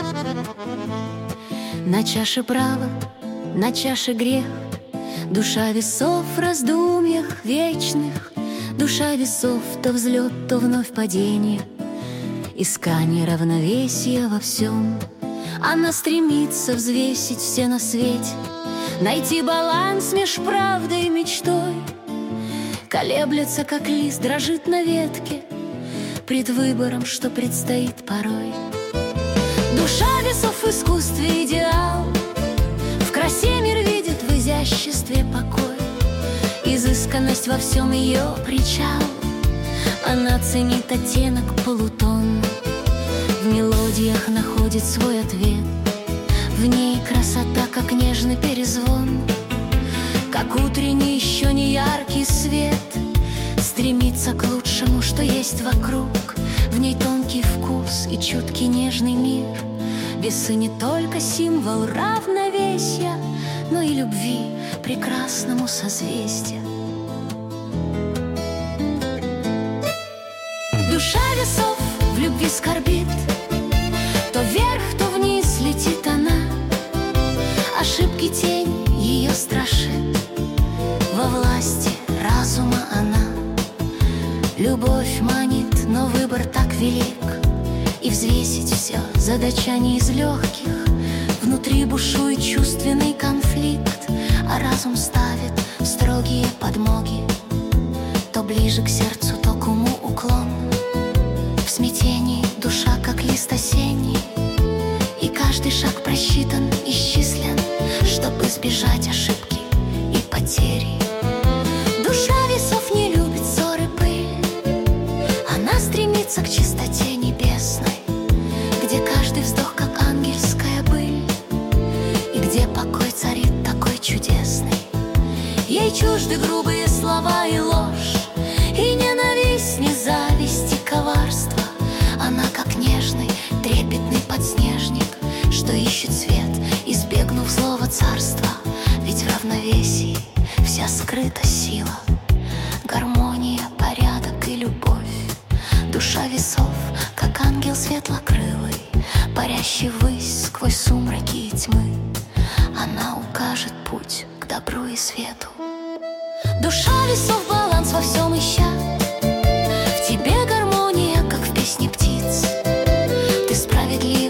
На чаше право, на чаше грех, душа весов в раздумьях вечных, душа весов то взлет, то вновь падение, искание равновесия во всем. Она стремится взвесить все на свете, найти баланс меж правдой и мечтой. Колеблется, как лист, дрожит на ветке пред выбором, что предстоит порой. Душа весов в искусстве идеал, в красе мир видит, в изяществе покой. Изысканность во всем ее причал, она ценит оттенок полутон, в мелодиях находит свой ответ. В ней красота, как нежный перезвон, как утренний еще не яркий свет. Стремится к лучшему, что есть вокруг, в ней тонкий вкус и чуткий нежный мир. Весы не только символ равновесия, но и любви прекрасному созвездия. Душа весов в любви скорбит, то вверх, то вниз летит она. Ошибки тень ее страшит, во власти разума она. Любовь манит, но выбор так велик, и взвесить все задача не из легких. Внутри бушует чувственный конфликт, а разум ставит в строгие подмоги. То ближе к сердцу, то к уму уклон. В смятении душа, как лист осенний, и каждый шаг просчитан, исчислен, чтобы избежать ошибки и потери. Душа весов не любит ссоры, пыль, она стремится к чистоте небесной, где каждый вздох, как ангельская быль, и где покой царит такой чудесный. Ей чужды грубые слова и ложь, и ненависть, не зависть и коварство. Она как нежный, трепетный подснежник, что ищет свет, избегнув злого царства. Ведь в равновесии вся скрыта сила, гармония, порядок и любовь. Душа весов, как ангел светлокрылый, парящий ввысь сквозь сумраки и тьмы. Она укажет путь к добру и свету. Душа весов баланс во всем ища, в тебе гармония, как в песне птиц. Ты справедлив